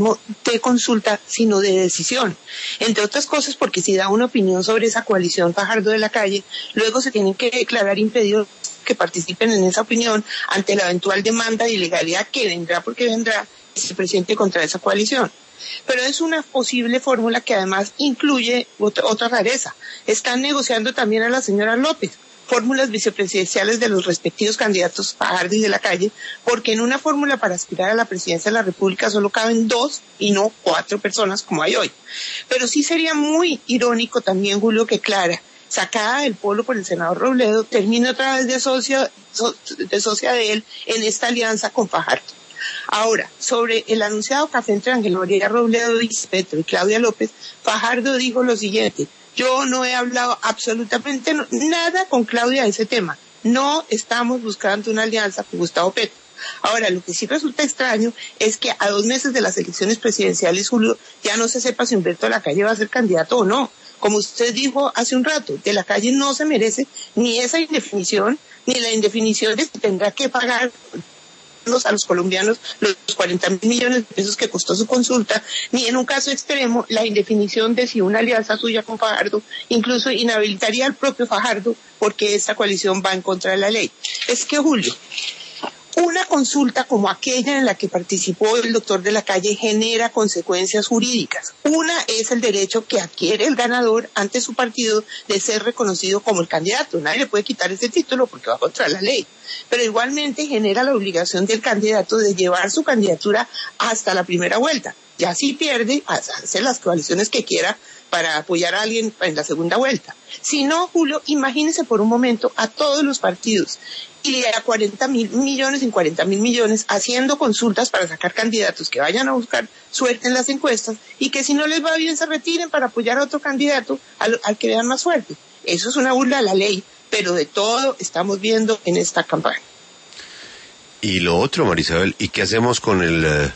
de consulta, sino de decisión. Entre otras cosas, porque si da una opinión sobre esa coalición Fajardo de la Calle, luego se tienen que declarar impedidos que participen en esa opinión ante la eventual demanda de ilegalidad que vendrá, porque vendrá, que se presente contra esa coalición. Pero es una posible fórmula que además incluye otra rareza. Están negociando también a la señora López fórmulas vicepresidenciales de los respectivos candidatos Fajardo y de la Calle, porque en una fórmula para aspirar a la presidencia de la República solo caben 2 y no 4 personas como hay hoy. Pero sí sería muy irónico también, Julio, que Clara, sacada del polo por el senador Robledo, termine otra vez de socia de él en esta alianza con Fajardo. Ahora, sobre el anunciado café entre Ángel María Robledo y Petro y Claudia López, Fajardo dijo lo siguiente: yo no he hablado absolutamente nada con Claudia de ese tema. No estamos buscando una alianza con Gustavo Petro. Ahora, lo que sí resulta extraño es que a 2 meses de las elecciones presidenciales, Julio, ya no se sepa si Humberto de la Calle va a ser candidato o no. Como usted dijo hace un rato, de la Calle no se merece ni esa indefinición, ni la indefinición de si tendrá que pagar a los colombianos los 40.000 millones de pesos que costó su consulta, ni en un caso extremo la indefinición de si una alianza suya con Fajardo incluso inhabilitaría al propio Fajardo, porque esta coalición va en contra de la ley. Es que, Julio, una consulta como aquella en la que participó el doctor de la Calle genera consecuencias jurídicas. Una es el derecho que adquiere el ganador ante su partido de ser reconocido como el candidato. Nadie le puede quitar ese título porque va contra la ley. Pero igualmente genera la obligación del candidato de llevar su candidatura hasta la primera vuelta. Ya si pierde, hace las coaliciones que quiera para apoyar a alguien en la segunda vuelta. Si no, Julio, imagínese por un momento a todos los partidos y a 40.000 millones, en 40.000 millones, haciendo consultas para sacar candidatos que vayan a buscar suerte en las encuestas y que si no les va bien se retiren para apoyar a otro candidato al que vean más suerte. Eso es una burla a la ley, pero de todo estamos viendo en esta campaña. Y lo otro, Marisabel, ¿y qué hacemos con el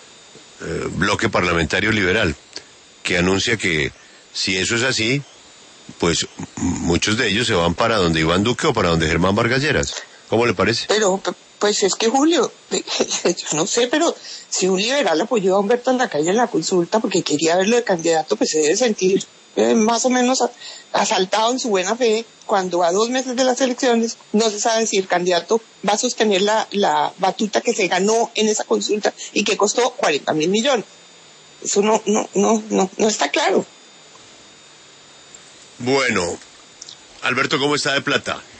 bloque parlamentario liberal, que anuncia que si eso es así, pues muchos de ellos se van para donde Iván Duque o para donde Germán Vargas Lleras? ¿Cómo le parece? Pero, pues es que, Julio, yo no sé, pero si un liberal apoyó a Humberto en la Calle en la consulta porque quería verlo de candidato, pues se debe sentir más o menos asaltado en su buena fe cuando a 2 meses de las elecciones no se sabe si el candidato va a sostener la batuta que se ganó en esa consulta y que costó 40.000 millones. Eso no está claro. Bueno, Alberto, ¿cómo está de plata?